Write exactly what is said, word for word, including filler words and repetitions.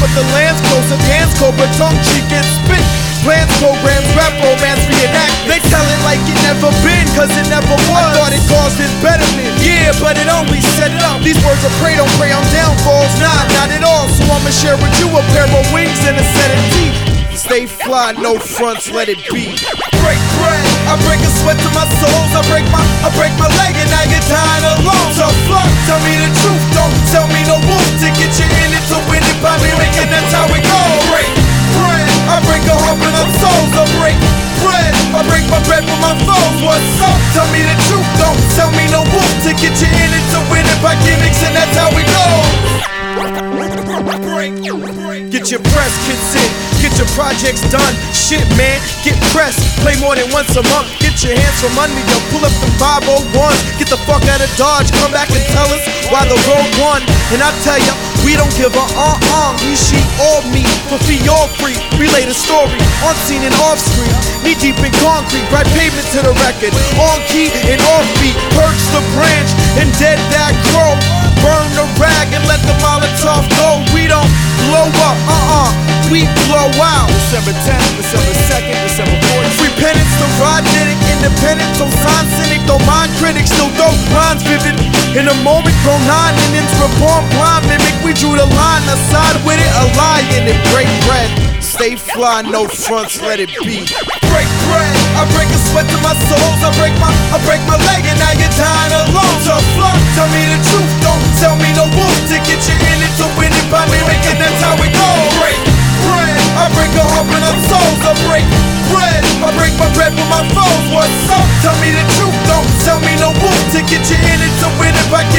but the land's closer. Hands cold, but tongue cheek gets spit. Plans, programs, rap, romance, reenact. They tell it like it never been, cause it never was. I thought it caused his betterment, yeah, but it only set it up. These words of prey don't prey on downfalls, nah, not at all. So I'ma share with you a pair of wings and a set of teeth. Stay fly, no fronts, let it be. Break bread, I break a sweat to my soles. I break my, I break my leg and I get tired alone. So fuck, tell me the truth, don't tell me no wolf to get you in it to win it by me making, that's how it goes. Break bread, I break a heart with them souls. I break bread, I break my bread with my foes. What's up? Tell me the truth, don't tell me no wolf to get you in it to win it by gimmicks, and that's how it goes. Break, break. Get your press kits in, get your projects done. Shit, man, get pressed. Play more than once a month. Get your hands from under you. Pull up them five oh ones. Get the fuck out of Dodge. Come back and tell us why the road won. And I tell ya, we don't give a uh-uh. We, she, or me, for fee or free. Relay the story, on scene and off screen. Knee deep in concrete, right pavement to the record. On key and off beat. Perch the branch and dead that crow. Burn the rag and let the Molotov go. We don't blow up, uh-uh, we blow out. December tenth, December second, December fourth. Free penance, the rod did it. Independent, so sign cynic. Don't mind critics, still those lines vivid. In a moment, grown nine innings, reborn blind mimic. We drew the line, aside with it, a lie in it. Break bread, stay fly, no fronts, let it be. Break bread, I break a sweat to my soles. I break my, I break my leg and I get tired alone. So fuck, tell me the truth, don't tell me no wolf to get you in it to win it by me making, that's how it goes. Break bread, I break a heart with them souls. I break bread, I break my bread with my foes. What's up? Tell me the truth, don't tell me no wolf to get you in it to win it by